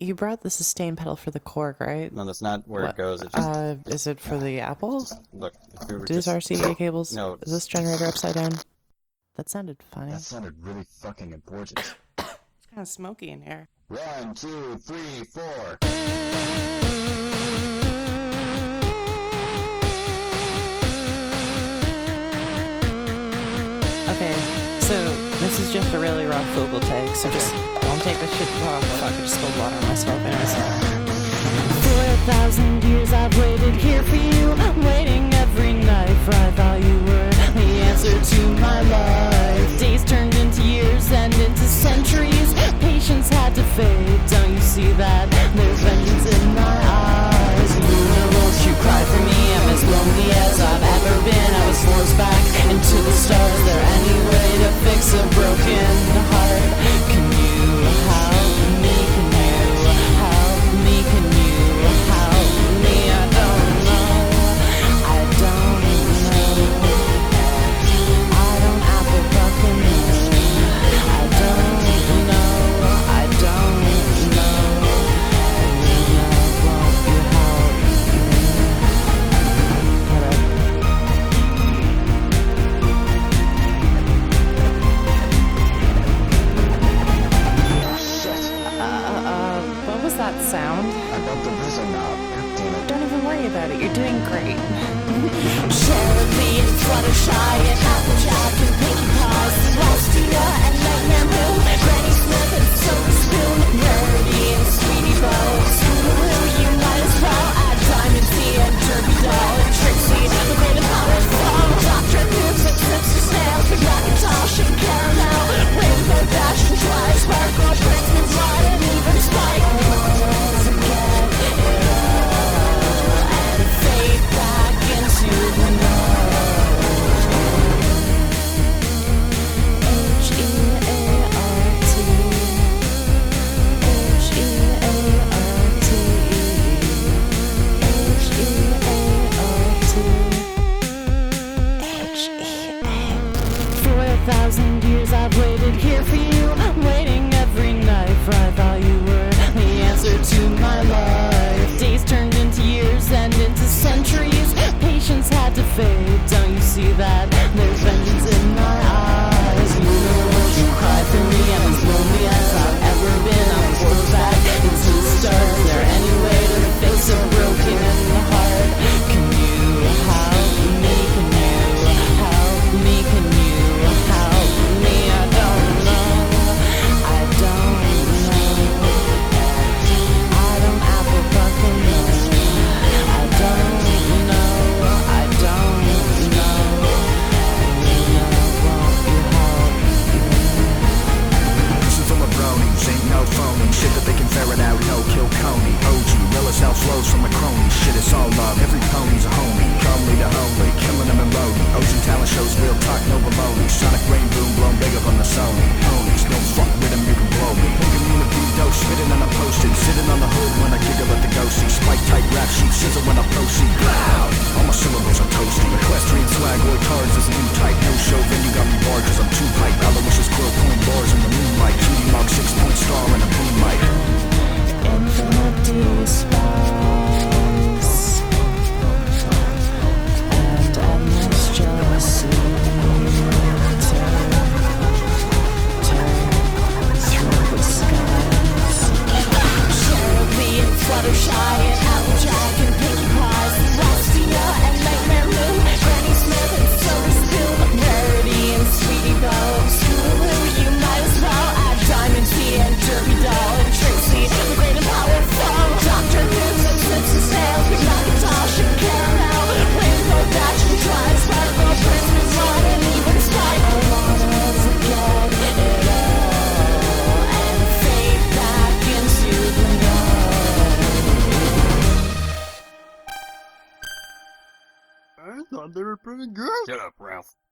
You brought the sustain pedal for the Korg, right? No, that's not where it goes. It just, is it for the Apple? look, if we were Do these RCA cables? No. Is this generator upside down? That sounded fine. That sounded really fucking important. It's kind of smoky in here. 1, 2, 3, 4. Okay, so this is just a really rough vocal take, so just don't take this shit. Oh fuck, I just spilled water on myself. Anyways. For 1,000 years I've waited here for you, waiting every night, for I thought you were the answer to my life. Days turned into years and into centuries, patience had to fade, don't you see that? There's vengeance in my eyes. Universe, you cry for me, I'm as lonely as I've ever been. I was forced back into the stars. Is there any way to fix a broken heart? Can you help me? Can you help me? Can you help me? I don't know. I don't know. I don't apple fucking know. I don't know. I don't know. Won't you help me? What was that sound? I bumped the whistle knob. God damn it. Don't even worry about it. You're doing great. Cherubim and Fluttershy and Applejack and Pinkie Pie, Celestia and Nightmare Moon, Granny Smith and Silver Spoon, Rarity and Sweetie Belle, Scootaloo, you might as well add Diamond C and Derby Doll and Trixie, the Great and Powerful, Dr. Boobs and Sister Snails, Big Macintosh and Caramel, Rainbow Dash and Fly, Sparkle, Princeman's Light and even Spike. Fade back into the night. H-E-A-R-T H-E-A-R-T H-E-A-R-T For 1,000 years I've waited here for you, waiting every night, for I thought you were the answer to my life. Days turned into years and into centuries, patience had to fade, don't you see that? There's vengeance in my eyes. Universe, you cry for me, I'm as lonely as I've ever been. I'm forced back into the stars. Is there any way to fix a broken heart? Can you help me? Can you help me? Can you help me? I don't know. I don't know. I don't apple fucking know. I don't know. I don't know. Won't you help me? Listen from a bronies, ain't no phony. Shit that they can ferret out, no kill Coney. OG, real as hell flows from the crony. Shit, it's all love, every pony's a homie. Comely to homely, killing them and loading. Ocean talent shows, real talk, no baloney. Sonic rain boom, blown big up on the Sony. Ponies, don't fuck with them, you can blow me. Picking me in a dose, spitting on a post-it. Sitting on the hood when I giggle at the ghosty. Spike tight rap sheet, sizzle when I proceed. Loud, all my syllables are toasty. Equestrian swag, boy cards is a new type. No show venue got me barred cause I'm too hype. Aloysius quill point bars in the moonlight. 2D Mark 6-point star and a boom mic. Infinity spice and endless jealousy. Turn through the skies. Cherubim and Fluttershy and Applejack and Pinkie Pie, Celestia and Nightmare Moon, Granny Smith and Silver Spoon, Rarity and Sweetie Belle, Scootaloo, you might as well add Diamond C and Derby Doll and Trixie, the Great and Powerful, Dr. Boobs and Simpsons Snails, Big Macintosh and Caramel, Rainbow Dash and Fly, Sparkle, Princeman's Light and even Spike. I wanna forget it all and fade back into the night. I thought they were pretty good. Shut up, Ralph.